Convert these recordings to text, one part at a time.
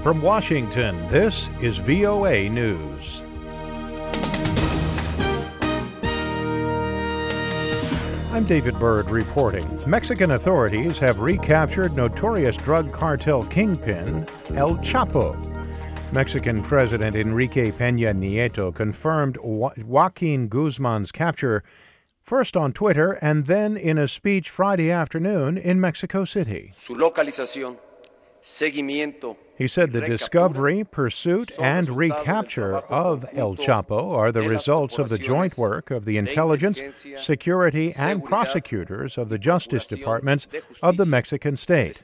From Washington, this is VOA News. I'm David Byrd reporting. Mexican authorities have recaptured notorious drug cartel kingpin El Chapo. Mexican President Enrique Peña Nieto confirmed Joaquin Guzman's capture first on Twitter and then in a speech Friday afternoon in Mexico City. Su localización, seguimiento. He said the discovery, pursuit, and recapture of El Chapo are the results of the joint work of the intelligence, security, and prosecutors of the Justice Departments of the Mexican state.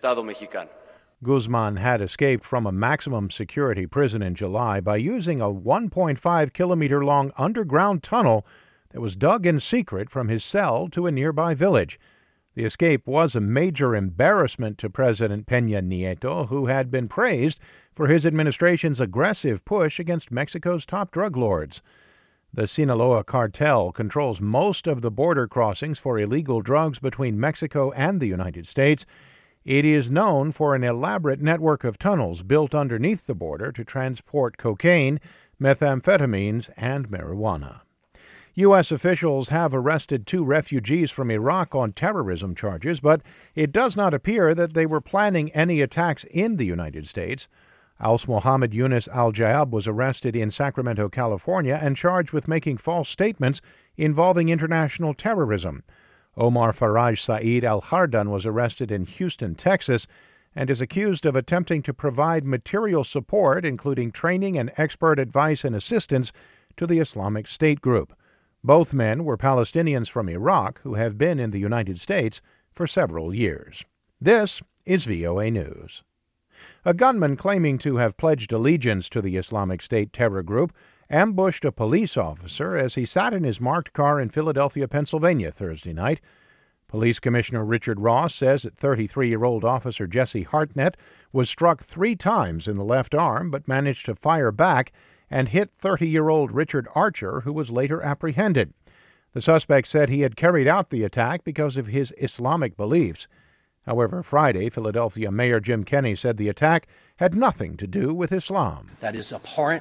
Guzman had escaped from a maximum security prison in July by using a 1.5-kilometer-long underground tunnel that was dug in secret from his cell to a nearby village. The escape was a major embarrassment to President Peña Nieto, who had been praised for his administration's aggressive push against Mexico's top drug lords. The Sinaloa cartel controls most of the border crossings for illegal drugs between Mexico and the United States. It is known for an elaborate network of tunnels built underneath the border to transport cocaine, methamphetamines, and marijuana. U.S. officials have arrested 2 refugees from Iraq on terrorism charges, but it does not appear that they were planning any attacks in the United States. Aus Mohammed Yunus al-Jayab was arrested in Sacramento, California, and charged with making false statements involving international terrorism. Omar Faraj Saeed al-Hardan was arrested in Houston, Texas, and is accused of attempting to provide material support, including training and expert advice and assistance, to the Islamic State group. Both men were Palestinians from Iraq who have been in the United States for several years. This is VOA News. A gunman claiming to have pledged allegiance to the Islamic State terror group ambushed a police officer as he sat in his marked car in Philadelphia, Pennsylvania, Thursday night. Police Commissioner Richard Ross says that 33-year-old officer Jesse Hartnett was struck 3 times in the left arm but managed to fire back and hit 30-year-old Richard Archer, who was later apprehended. The suspect said he had carried out the attack because of his Islamic beliefs. However, Friday, Philadelphia Mayor Jim Kenney said the attack had nothing to do with Islam. That is abhorrent.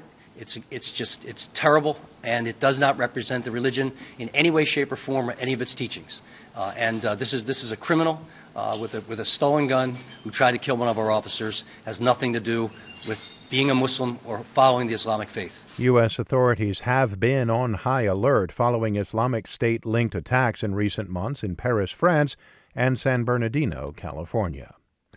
It's terrible, and it does not represent the religion in any way, shape, or form, or any of its teachings. This is a criminal with a stolen gun who tried to kill one of our officers. Has nothing to do with being a Muslim or following the Islamic faith. U.S. authorities have been on high alert following Islamic State-linked attacks in recent months in Paris, France, and San Bernardino, California.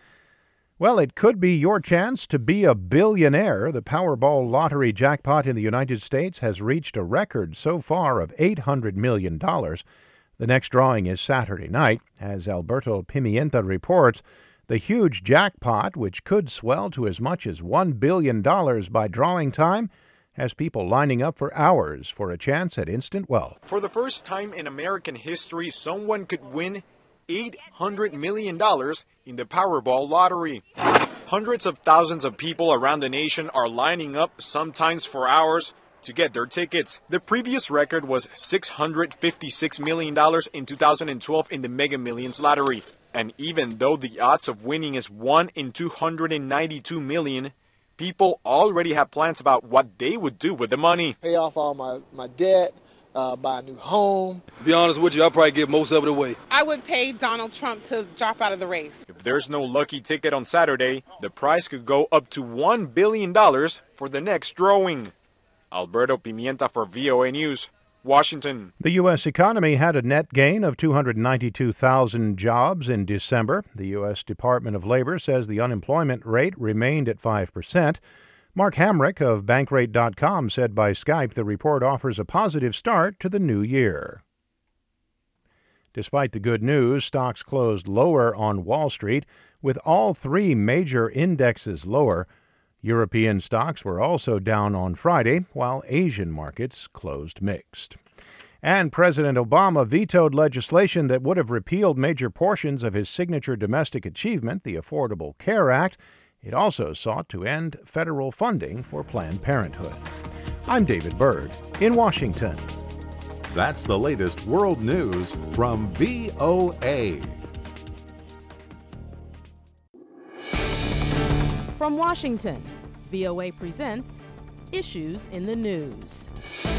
Well, it could be your chance to be a billionaire. The Powerball lottery jackpot in the United States has reached a record so far of $800 million. The next drawing is Saturday night. As Alberto Pimienta reports, the huge jackpot, which could swell to as much as $1 billion by drawing time, has people lining up for hours for a chance at instant wealth. For the first time in American history, someone could win $800 million in the Powerball lottery. Hundreds of thousands of people around the nation are lining up, sometimes for hours, to get their tickets. The previous record was $656 million in 2012 in the Mega Millions lottery. And even though the odds of winning is 1 in 292 million, people already have plans about what they would do with the money. Pay off all my debt, buy a new home. To be honest with you, I'll probably give most of it away. I would pay Donald Trump to drop out of the race. If there's no lucky ticket on Saturday, the prize could go up to $1 billion for the next drawing. Alberto Pimienta for VOA News, Washington. The U.S. economy had a net gain of 292,000 jobs in December. The U.S. Department of Labor says the unemployment rate remained at 5%. Mark Hamrick of Bankrate.com said by Skype the report offers a positive start to the new year. Despite the good news, stocks closed lower on Wall Street, with all 3 major indexes lower. European stocks were also down on Friday, while Asian markets closed mixed. And President Obama vetoed legislation that would have repealed major portions of his signature domestic achievement, the Affordable Care Act. It also sought to end federal funding for Planned Parenthood. I'm David Byrd in Washington. That's the latest world news from VOA. From Washington, VOA presents Issues in the News.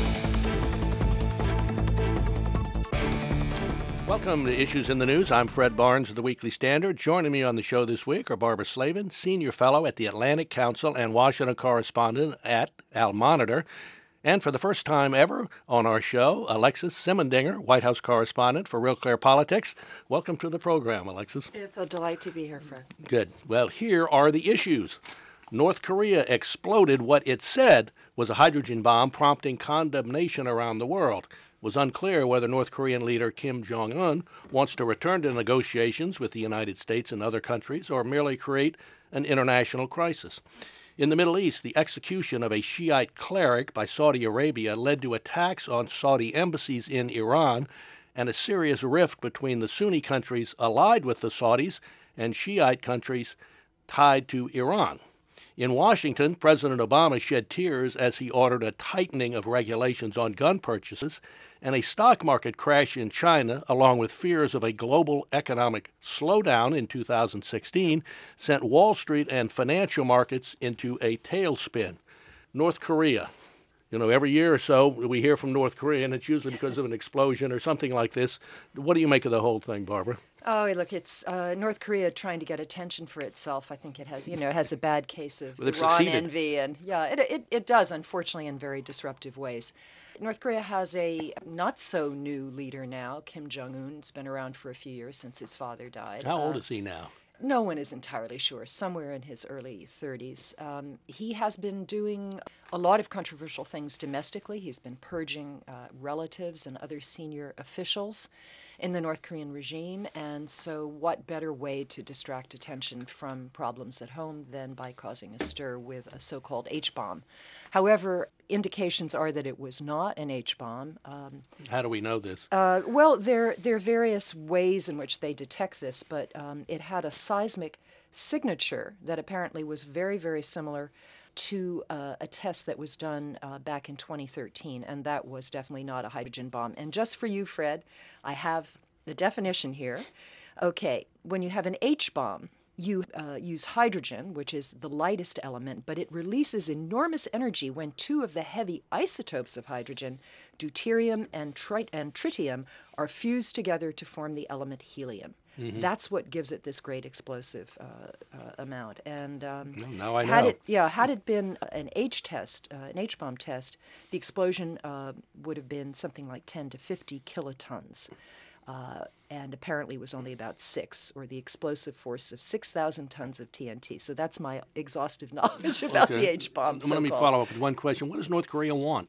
Welcome to Issues in the News. I'm Fred Barnes of the Weekly Standard. Joining me on the show this week are Barbara Slavin, Senior Fellow at the Atlantic Council and Washington Correspondent at Al Monitor. And for the first time ever on our show, Alexis Simendinger, White House Correspondent for Real Clear Politics. Welcome to the program, Alexis. It's a delight to be here, Fred. Good. Well, here are the issues. North Korea exploded what it said was a hydrogen bomb, prompting condemnation around the world. It was unclear whether North Korean leader Kim Jong-un wants to return to negotiations with the United States and other countries or merely create an international crisis. In the Middle East, the execution of a Shiite cleric by Saudi Arabia led to attacks on Saudi embassies in Iran and a serious rift between the Sunni countries allied with the Saudis and Shiite countries tied to Iran. In Washington, President Obama shed tears as he ordered a tightening of regulations on gun purchases, and a stock market crash in China, along with fears of a global economic slowdown in 2016, sent Wall Street and financial markets into a tailspin. North Korea. Every year or so we hear from North Korea, and it's usually because of an explosion or something like this. What do you make of the whole thing, Barbara? Oh, look, it's North Korea trying to get attention for itself. I think it has a bad case of Iran envy, and it does, unfortunately, in very disruptive ways. North Korea has a not-so-new leader now, Kim Jong-un. It's been around for a few years since his father died. How old is he now? No one is entirely sure, somewhere in his early 30s. He has been doing a lot of controversial things domestically. He's been purging relatives and other senior officials in the North Korean regime, and so what better way to distract attention from problems at home than by causing a stir with a so-called H-bomb. However, indications are that it was not an H-bomb. How do we know this? Well, there are various ways in which they detect this, but it had a seismic signature that apparently was very, very similar to a test that was done back in 2013, and that was definitely not a hydrogen bomb. And just for you, Fred, I have the definition here. Okay, when you have an H-bomb, you use hydrogen, which is the lightest element, but it releases enormous energy when two of the heavy isotopes of hydrogen, deuterium and tritium, are fused together to form the element helium. Mm-hmm. That's what gives it this great explosive amount. And now I know. Had it been an H-bomb test, the explosion would have been something like 10 to 50 kilotons. And apparently was only about 6, or the explosive force of 6,000 tons of TNT. So that's my exhaustive knowledge about the H-bomb. Let me follow up with one question. What does North Korea want?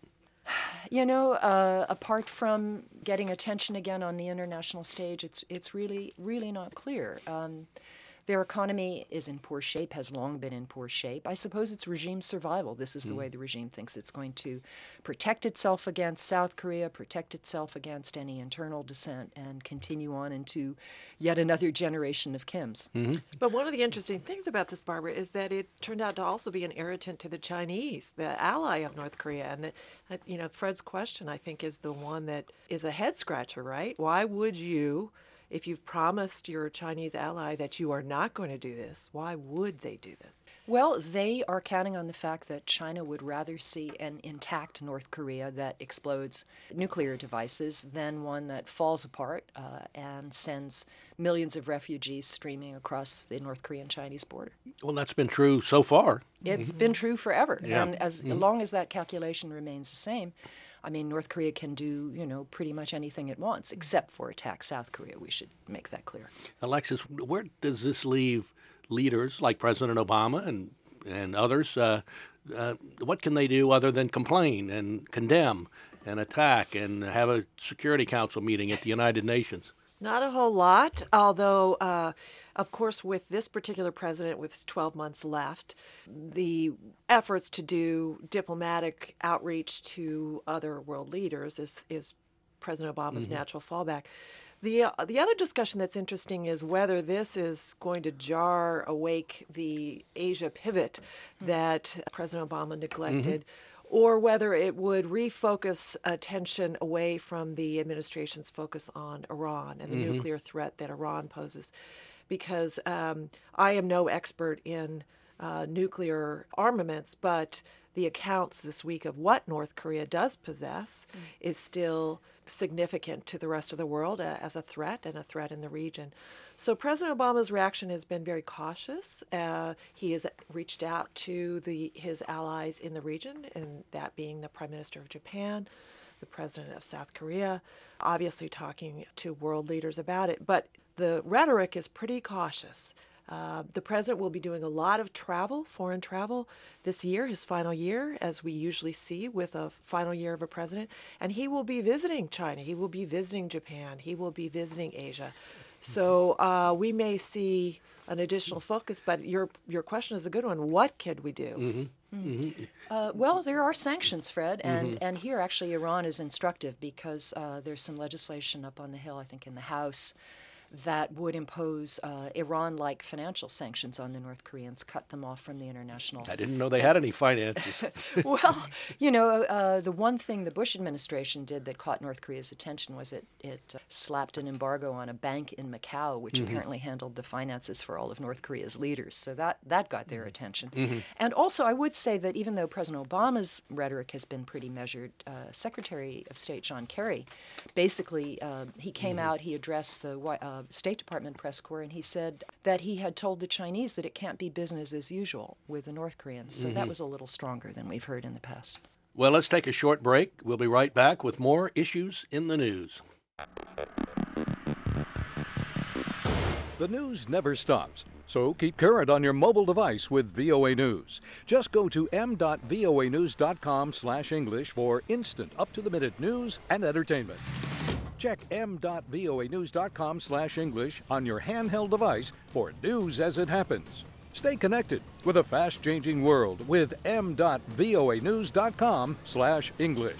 Apart from getting attention again on the international stage, it's really, really not clear. Their economy is in poor shape, has long been in poor shape. I suppose it's regime survival. This is the way the regime thinks it's going to protect itself against South Korea, protect itself against any internal dissent, and continue on into yet another generation of Kims. Mm-hmm. But one of the interesting things about this, Barbara, is that it turned out to also be an irritant to the Chinese, the ally of North Korea. And, Fred's question, I think, is the one that is a head-scratcher, right? Why would you, if you've promised your Chinese ally that you are not going to do this, why would they do this? Well, they are counting on the fact that China would rather see an intact North Korea that explodes nuclear devices than one that falls apart and sends millions of refugees streaming across the North Korean-Chinese border. Well, that's been true so far. It's been true forever. Yeah. And as long as that calculation remains the same, I mean, North Korea can do, pretty much anything it wants, except for attack South Korea. We should make that clear. Alexis, where does this leave leaders like President Obama and others? What can they do other than complain and condemn and attack and have a Security Council meeting at the United Nations? Not a whole lot, although, of course, with this particular president with 12 months left, the efforts to do diplomatic outreach to other world leaders is President Obama's natural fallback. The other discussion that's interesting is whether this is going to jar awake the Asia pivot that President Obama neglected, or whether it would refocus attention away from the administration's focus on Iran and the nuclear threat that Iran poses. Because I am no expert in nuclear armaments, but the accounts this week of what North Korea does possess is still significant to the rest of the world as a threat and a threat in the region. So President Obama's reaction has been very cautious. He has reached out to his allies in the region, and that being the Prime Minister of Japan, the President of South Korea, obviously talking to world leaders about it. But the rhetoric is pretty cautious. The president will be doing a lot of travel, foreign travel, this year, his final year, as we usually see with a final year of a president. And he will be visiting China. He will be visiting Japan. He will be visiting Asia. So we may see an additional focus, but your question is a good one. What could we do? Well, there are sanctions, Fred, and here actually Iran is instructive because there's some legislation up on the Hill, I think in the House, that would impose Iran-like financial sanctions on the North Koreans, cut them off from the international. I didn't know they had any finances. Well, you know, the one thing the Bush administration did that caught North Korea's attention was it slapped an embargo on a bank in Macau, which apparently handled the finances for all of North Korea's leaders. So that got their attention. And also, I would say that even though President Obama's rhetoric has been pretty measured, Secretary of State John Kerry, basically, he came out, he addressed the State Department press corps, and he said that he had told the Chinese that it can't be business as usual with the North Koreans. So that was a little stronger than we've heard in the past. Well, let's take a short break. We'll be right back with more issues in the news. The news never stops, so keep current on your mobile device with VOA News. Just go to m.voanews.com/English for instant, up-to-the-minute news and entertainment. Check m.voanews.com/English on your handheld device for news as it happens. Stay connected with a fast-changing world with m.voanews.com/English.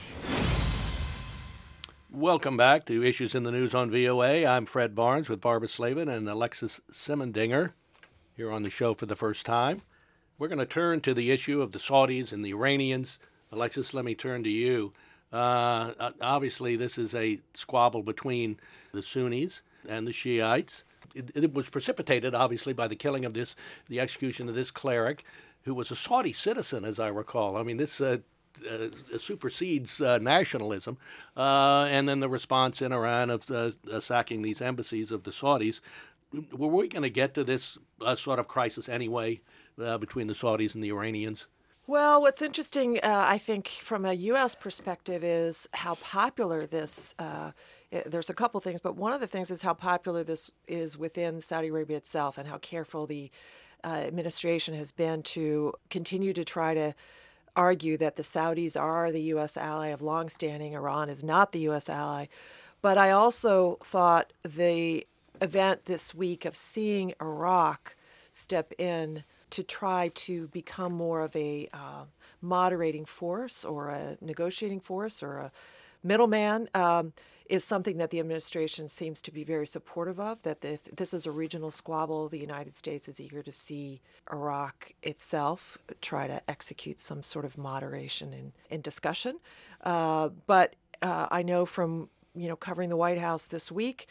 Welcome back to Issues in the News on VOA. I'm Fred Barnes with Barbara Slavin and Alexis Simendinger here on the show for the first time. We're going to turn to the issue of the Saudis and the Iranians. Alexis, let me turn to you. Obviously, this is a squabble between the Sunnis and the Shiites. It was precipitated, obviously, by the killing of the execution of this cleric, who was a Saudi citizen, as I recall. I mean, this supersedes nationalism. And then the response in Iran of sacking these embassies of the Saudis. Were we going to get to this sort of crisis anyway between the Saudis and the Iranians? Well, what's interesting, I think, from a U.S. perspective is how popular this there's a couple things, but one of the things is how popular this is within Saudi Arabia itself and how careful the administration has been to continue to try to argue that the Saudis are the U.S. ally of longstanding. Iran is not the U.S. ally. But I also thought the event this week of seeing Iraq step in to try to become more of a moderating force or a negotiating force or a middleman is something that the administration seems to be very supportive of, that if this is a regional squabble, the United States is eager to see Iraq itself try to execute some sort of moderation in discussion. But I know from covering the White House this week,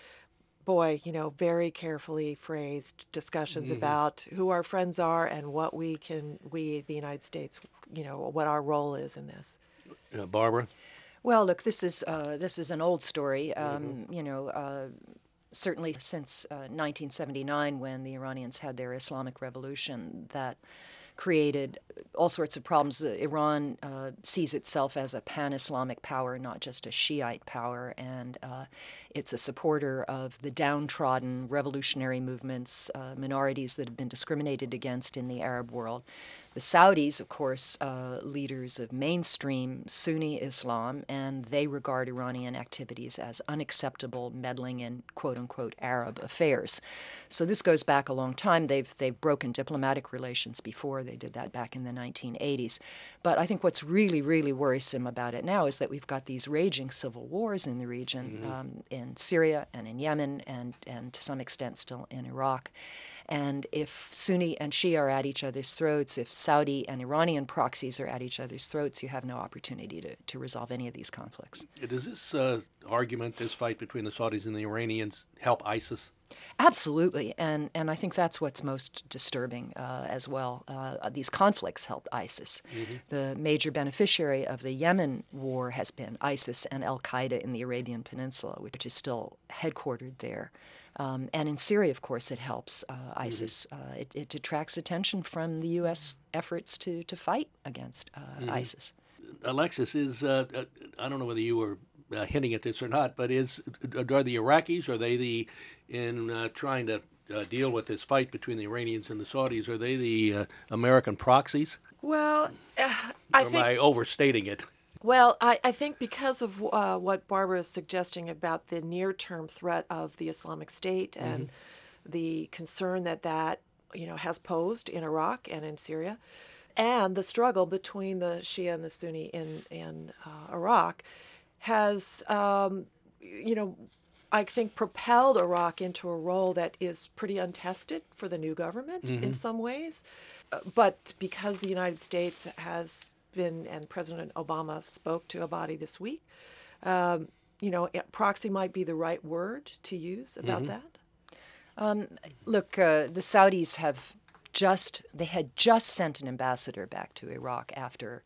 very carefully phrased discussions about who our friends are and what we, the United States, what our role is in this. Barbara? Well, look, this is an old story. Certainly since 1979, when the Iranians had their Islamic Revolution, that created all sorts of problems. Iran sees itself as a pan-Islamic power, not just a Shiite power, and it's a supporter of the downtrodden revolutionary movements, minorities that have been discriminated against in the Arab world. The Saudis, of course, leaders of mainstream Sunni Islam, and they regard Iranian activities as unacceptable meddling in quote-unquote Arab affairs. So this goes back a long time. They've broken diplomatic relations before. They did that back in the 1980s. But I think what's really, really worrisome about it now is that we've got these raging civil wars in the region, in Syria and in Yemen and to some extent still in Iraq. And if Sunni and Shia are at each other's throats, if Saudi and Iranian proxies are at each other's throats, you have no opportunity to resolve any of these conflicts. Does this argument, this fight between the Saudis and the Iranians, help ISIS? Absolutely, and I think that's what's most disturbing as well. These conflicts help ISIS. Mm-hmm. The major beneficiary of the Yemen war has been ISIS and al-Qaeda in the Arabian Peninsula, which is still headquartered there. And in Syria, of course, it helps ISIS. It detracts attention from the U.S. efforts to fight against ISIS. Alexis, I don't know whether you were hinting at this or not, but are the Iraqis, are they in trying to deal with this fight between the Iranians and the Saudis, are they the American proxies? Well, am I overstating it? Well, I think because of what Barbara is suggesting about the near-term threat of the Islamic State and the concern that has posed in Iraq and in Syria, and the struggle between the Shia and the Sunni in Iraq has, I think, propelled Iraq into a role that is pretty untested for the new government in some ways. But because the United States has been, and President Obama spoke to Abadi this week, proxy might be the right word to use about that. Look, the Saudis had just sent an ambassador back to Iraq after,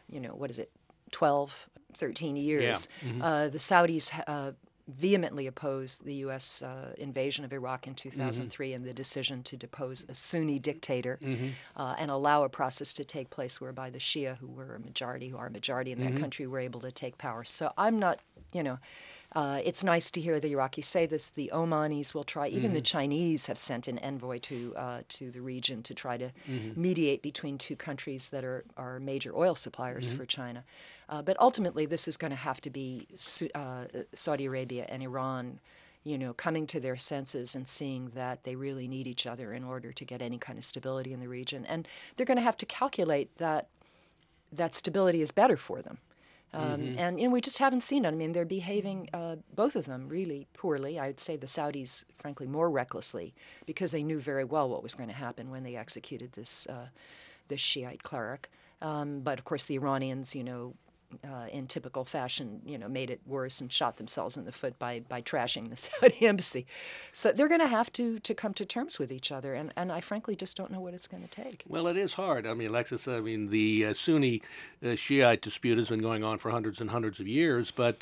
12, 13 years. Yeah. The Saudis vehemently opposed the U.S. Invasion of Iraq in 2003 and the decision to depose a Sunni dictator and allow a process to take place whereby the Shia, who are a majority in that country, were able to take power. So I'm not, it's nice to hear the Iraqis say this. The Omanis will try. Even the Chinese have sent an envoy to the region to try to mediate between two countries that are major oil suppliers for China. But ultimately, this is going to have to be Saudi Arabia and Iran, coming to their senses and seeing that they really need each other in order to get any kind of stability in the region. And they're going to have to calculate that stability is better for them. And we just haven't seen it. I mean, they're behaving, both of them, really poorly. I would say the Saudis, frankly, more recklessly, because they knew very well what was going to happen when they executed this Shiite cleric. But, of course, the Iranians, in typical fashion, made it worse and shot themselves in the foot by trashing the Saudi embassy. So they're going to have to come to terms with each other, and I frankly just don't know what it's going to take. Well, it is hard. I mean, Alexis, the Sunni-Shiite dispute has been going on for hundreds and hundreds of years, but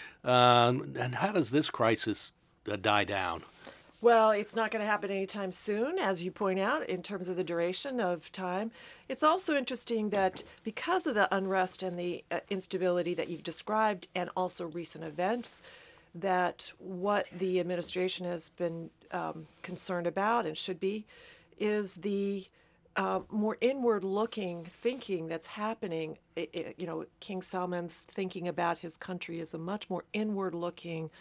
and how does this crisis die down? Well, it's not going to happen anytime soon, as you point out, in terms of the duration of time. It's also interesting that because of the unrest and the instability that you've described, and also recent events, that what the administration has been concerned about and should be is the more inward-looking thinking that's happening. King Salman's thinking about his country is a much more inward-looking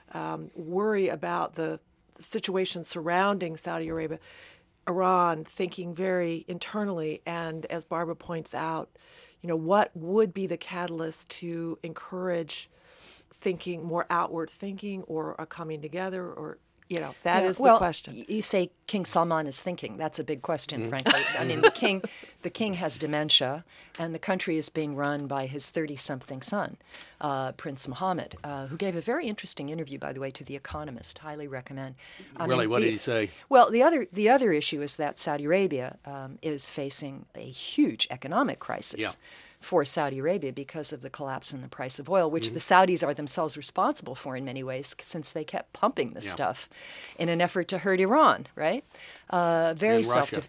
worry about the situation surrounding Saudi Arabia, Iran, thinking very internally, and as Barbara points out, what would be the catalyst to encourage thinking, more outward thinking, or a coming together, or that is the question. You say King Salman is thinking. That's a big question, frankly. I mean, the king has dementia, and the country is being run by his 30-something son, Prince Mohammed, who gave a very interesting interview, by the way, to The Economist. Highly recommend. What did he say? Well, the other issue is that Saudi Arabia is facing a huge economic crisis. For Saudi Arabia because of the collapse in the price of oil, which the Saudis are themselves responsible for in many ways, since they kept pumping the stuff in an effort to hurt Iran, right? Very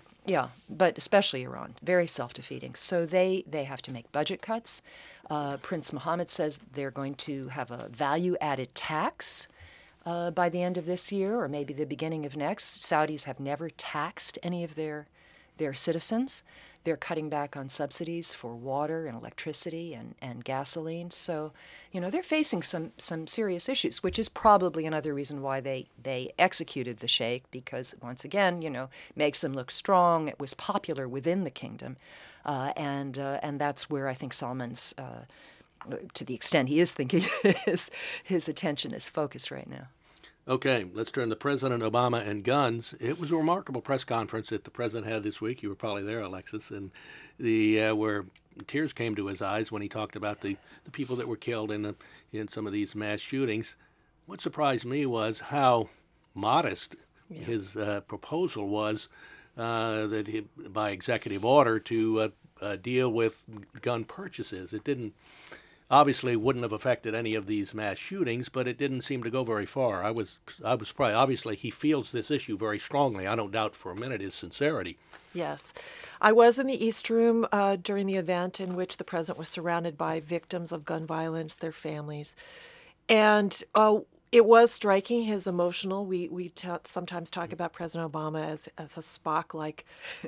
but especially Iran, very self-defeating. So they have to make budget cuts. Prince Mohammed says they're going to have a value-added tax by the end of this year, or maybe the beginning of next. Saudis have never taxed any of their citizens. They're cutting back on subsidies for water and electricity and gasoline. So, they're facing some serious issues, which is probably another reason why they executed the sheikh, because, once again, makes them look strong. It was popular within the kingdom. And that's where I think Salman's, to the extent he is thinking, his attention is focused right now. Okay, let's turn to President Obama and guns. It was a remarkable press conference that the president had this week. You were probably there, Alexis, and where tears came to his eyes when he talked about the people that were killed in some of these mass shootings. What surprised me was how modest his proposal was by executive order to deal with gun purchases. It obviously wouldn't have affected any of these mass shootings, but it didn't seem to go very far. I was surprised. Obviously, he feels this issue very strongly. I don't doubt for a minute his sincerity. Yes. I was in the East Room during the event in which the president was surrounded by victims of gun violence, their families. And it was striking, his emotional. We sometimes talk about President Obama as a Spock-like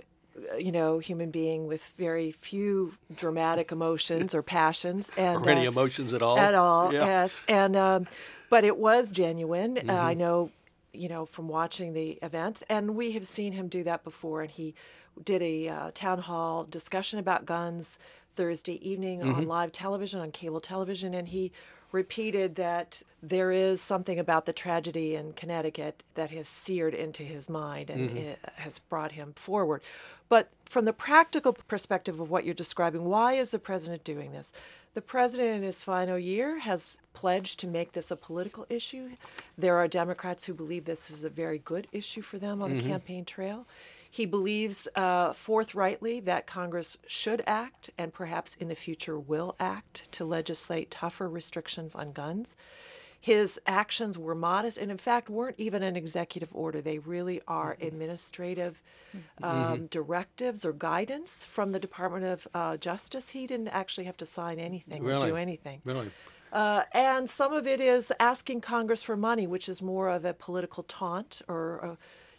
human being with very few dramatic emotions or passions, and or any emotions at all. At all, yeah. Yes. And but it was genuine. Mm-hmm. I know, from watching the event, and we have seen him do that before. And he did a town hall discussion about guns Thursday evening on live television, on cable television, and he repeated that there is something about the tragedy in Connecticut that has seared into his mind and it has brought him forward. But from the practical perspective of what you're describing, why is the president doing this? The president in his final year has pledged to make this a political issue. There are Democrats who believe this is a very good issue for them on the campaign trail. He believes forthrightly that Congress should act and perhaps in the future will act to legislate tougher restrictions on guns. His actions were modest and, in fact, weren't even an executive order. They really are administrative directives or guidance from the Department of Justice. He didn't actually have to sign anything or do anything. Really? And some of it is asking Congress for money, which is more of a political taunt or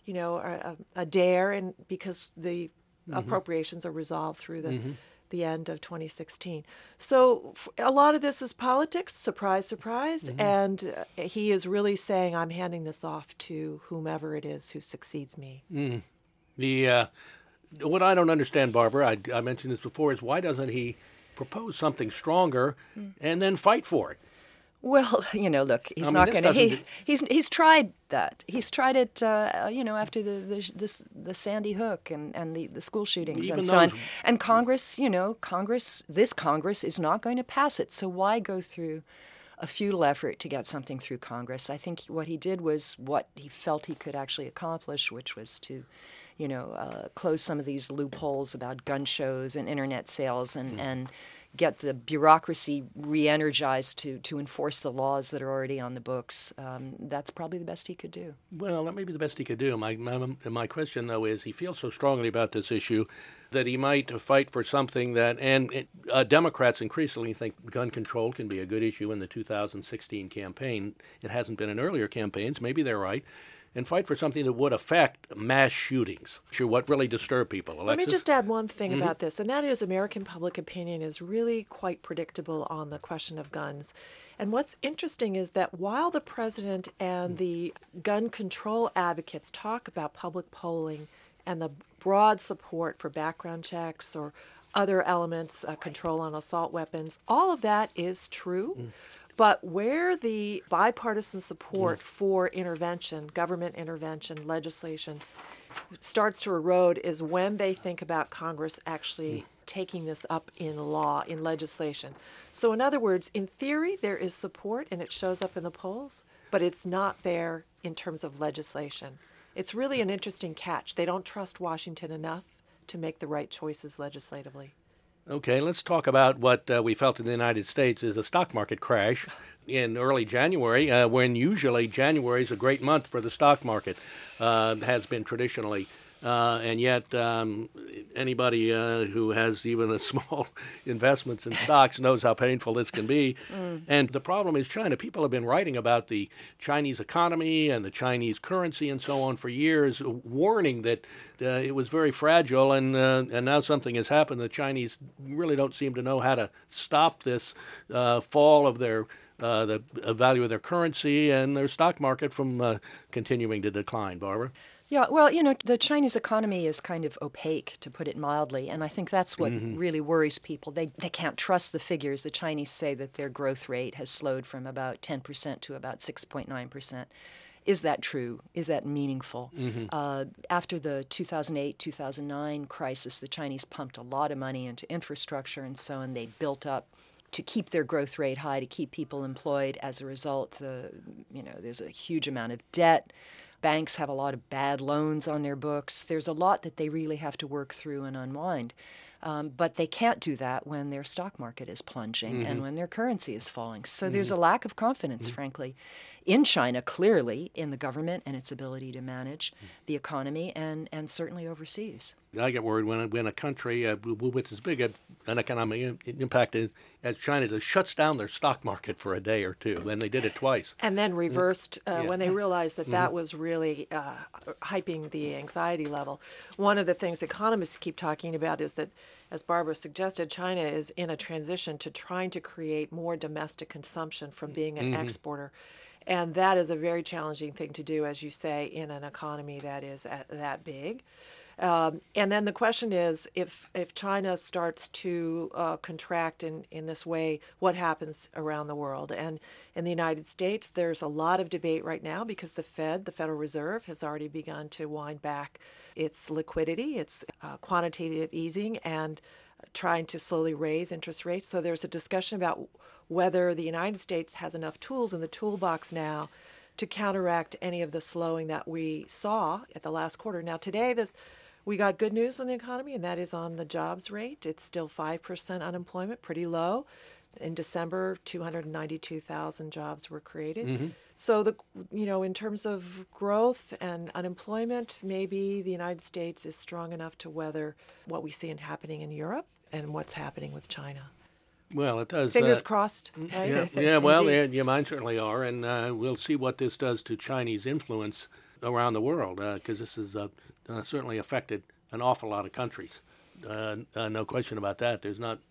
a dare, and because the appropriations are resolved through the end of 2016. So a lot of this is politics, surprise, surprise, and he is really saying, I'm handing this off to whomever it is who succeeds me. What I don't understand, Barbara, I mentioned this before, is why doesn't he propose something stronger and then fight for it? Well, look, he's not going to. He's tried that. He's tried it, after the Sandy Hook and the school shootings and so on. And Congress, this Congress is not going to pass it. So why go through a futile effort to get something through Congress? I think what he did was what he felt he could actually accomplish, which was to, close some of these loopholes about gun shows and internet sales and get the bureaucracy re-energized to enforce the laws that are already on the books. That's probably the best he could do. Well, that may be the best he could do. My question, though, is he feels so strongly about this issue that he might fight for something that, and Democrats increasingly think gun control can be a good issue in the 2016 campaign. It hasn't been in earlier campaigns. Maybe they're right. And fight for something that would affect mass shootings, what really disturb people. Alexis? Let me just add one thing about this, and that is American public opinion is really quite predictable on the question of guns. And what's interesting is that while the president and the gun control advocates talk about public polling and the broad support for background checks or other elements, control on assault weapons, all of that is true. But where the bipartisan support for intervention, government intervention, legislation, starts to erode is when they think about Congress actually taking this up in law, in legislation. So in other words, in theory, there is support and it shows up in the polls, but it's not there in terms of legislation. It's really an interesting catch. They don't trust Washington enough to make the right choices legislatively. Okay, let's talk about what we felt in the United States is a stock market crash in early January, when usually January is a great month for the stock market, has been traditionally. And yet anybody who has even a small investments in stocks knows how painful this can be. And the problem is China. People have been writing about the Chinese economy and the Chinese currency and so on for years, warning that it was very fragile. And now something has happened. The Chinese really don't seem to know how to stop this fall of their the value of their currency and their stock market from continuing to decline. Barbara? Yeah, well, the Chinese economy is kind of opaque, to put it mildly, and I think that's what really worries people. They can't trust the figures. The Chinese say that their growth rate has slowed from about 10% to about 6.9%. is that true? Is that meaningful? After the 2008-2009 crisis, the Chinese pumped a lot of money into infrastructure and so on. They built up to keep their growth rate high, to keep people employed. As a result, there's a huge amount of debt. Banks have a lot of bad loans on their books. There's a lot that they really have to work through and unwind. But they can't do that when their stock market is plunging and when their currency is falling. So there's a lack of confidence, frankly, in China, clearly, in the government and its ability to manage the economy and certainly overseas. I get worried when a country with as big an economic impact as China does shuts down their stock market for a day or two, and they did it twice. And then reversed when they realized that was really hyping the anxiety level. One of the things economists keep talking about is that, as Barbara suggested, China is in a transition to trying to create more domestic consumption from being an exporter. And that is a very challenging thing to do, as you say, in an economy that is that big. And then the question is, if China starts to contract in this way, what happens around the world? And in the United States, there's a lot of debate right now because the Federal Reserve, has already begun to wind back its liquidity, its quantitative easing, and trying to slowly raise interest rates. So there's a discussion about whether the United States has enough tools in the toolbox now to counteract any of the slowing that we saw at the last quarter. Now, today, we got good news on the economy, and that is on the jobs rate. It's still 5% unemployment, pretty low. In December, 292,000 jobs were created. So, in terms of growth and unemployment, maybe the United States is strong enough to weather what we see happening in Europe and what's happening with China. Well, it does. Fingers crossed, right? Yeah, well, mine certainly are, and we'll see what this does to Chinese influence around the world, because this has certainly affected an awful lot of countries. No question about that.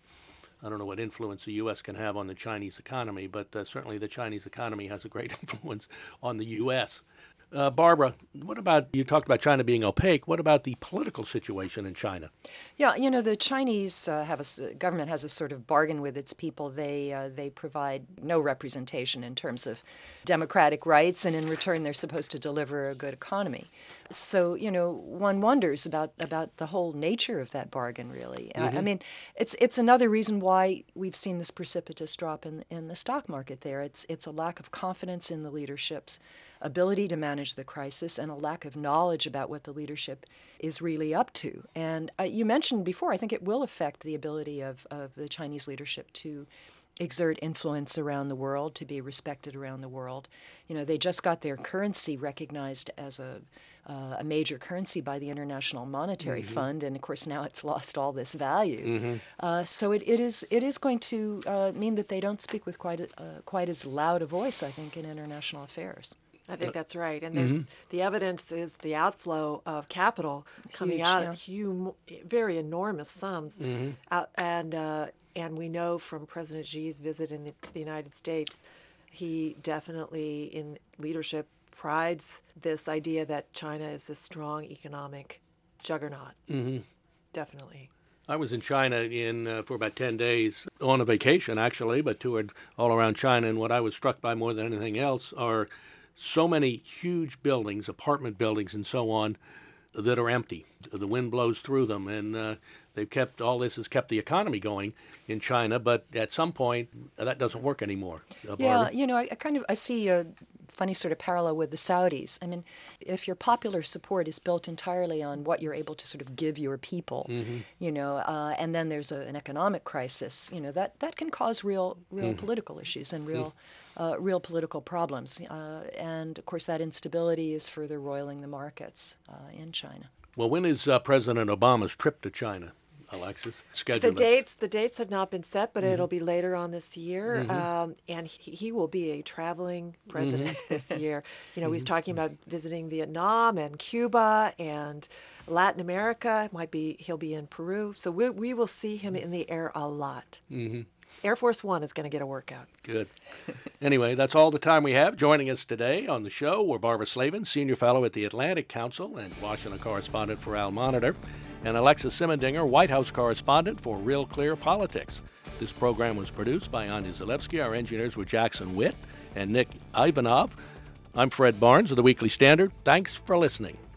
I don't know what influence the U.S. can have on the Chinese economy, but certainly the Chinese economy has a great influence on the U.S. Barbara, what about, you talked about China being opaque, what about the political situation in China? Yeah, the Chinese government has a sort of bargain with its people. They provide no representation in terms of democratic rights, and in return they're supposed to deliver a good economy. So, one wonders about the whole nature of that bargain, really. I mean, it's another reason why we've seen this precipitous drop in the stock market there. It's a lack of confidence in the leadership's ability to manage the crisis and a lack of knowledge about what the leadership is really up to. And you mentioned before, I think it will affect the ability of the Chinese leadership to exert influence around the world, to be respected around the world. They just got their currency recognized as a major currency by the International Monetary Fund, and of course now it's lost all this value. So it is going to mean that they don't speak with quite as loud a voice, I think, in international affairs. I think that's right. And there's the evidence is the outflow of capital coming out of very enormous sums. And we know from President Xi's visit to the United States, he definitely, in leadership, prides this idea that China is a strong economic juggernaut. Definitely. I was in China for about 10 days on a vacation, actually, but toured all around China. And what I was struck by more than anything else are so many huge buildings, apartment buildings and so on, that are empty. The wind blows through them, and all this has kept the economy going in China, but at some point that doesn't work anymore. Yeah, I see a funny sort of parallel with the Saudis. I mean, if your popular support is built entirely on what you're able to sort of give your people, and then there's an economic crisis, that can cause real political issues and real political problems. And, of course, that instability is further roiling the markets in China. Well, when is President Obama's trip to China, Alexis? Scheduled. The dates have not been set, but it'll be later on this year. And he will be a traveling president this year. He's talking about visiting Vietnam and Cuba and Latin America. He'll be in Peru. So we will see him in the air a lot. Air Force One is going to get a workout. Good. Anyway, that's all the time we have. Joining us today on the show were Barbara Slavin, Senior Fellow at the Atlantic Council and Washington Correspondent for Al Monitor, and Alexis Simendinger, White House Correspondent for Real Clear Politics. This program was produced by Anya Zalewski. Our engineers were Jackson Witt and Nick Ivanov. I'm Fred Barnes of the Weekly Standard. Thanks for listening.